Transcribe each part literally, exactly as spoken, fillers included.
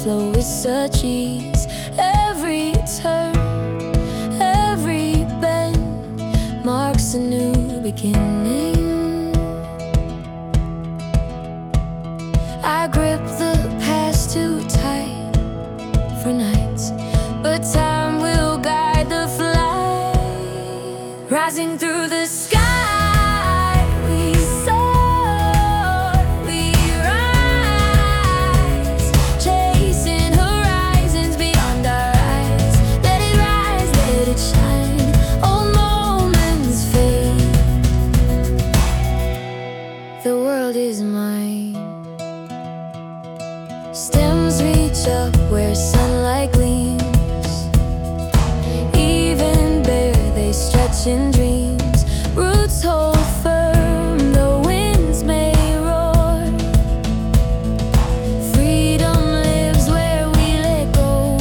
flow with such ease. Every turn, every bend marks a new beginning. I grip the past too tight for nights, but time will guide the flight. Rising through the sky, we soar, we rise, chasing horizons beyond our eyes. Let it rise, let it shine, old moments fade. The world is mine. Stems reach up where sunlight gleams. Even bare, they stretch in dreams. Roots hold firm, the winds may roar. Freedom lives where we let go.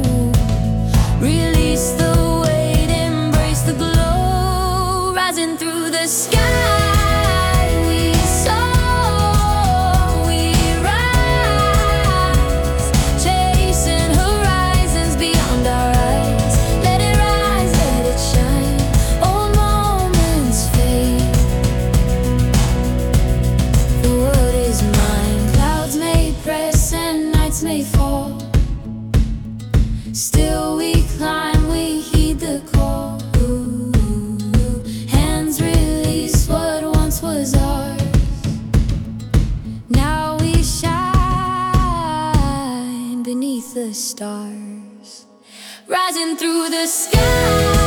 Release the weight, embrace the glow. Rising through the sky, we soar, we rise, chasing horizons beyond our eyes. Let it rise, let it shine, old moments fade. The world is mine. Clouds may press and nights may fall. Still we climb, we heed the call. Ooh, hands release what once was ours. Now we shine beneath the stars. Rising through the sky.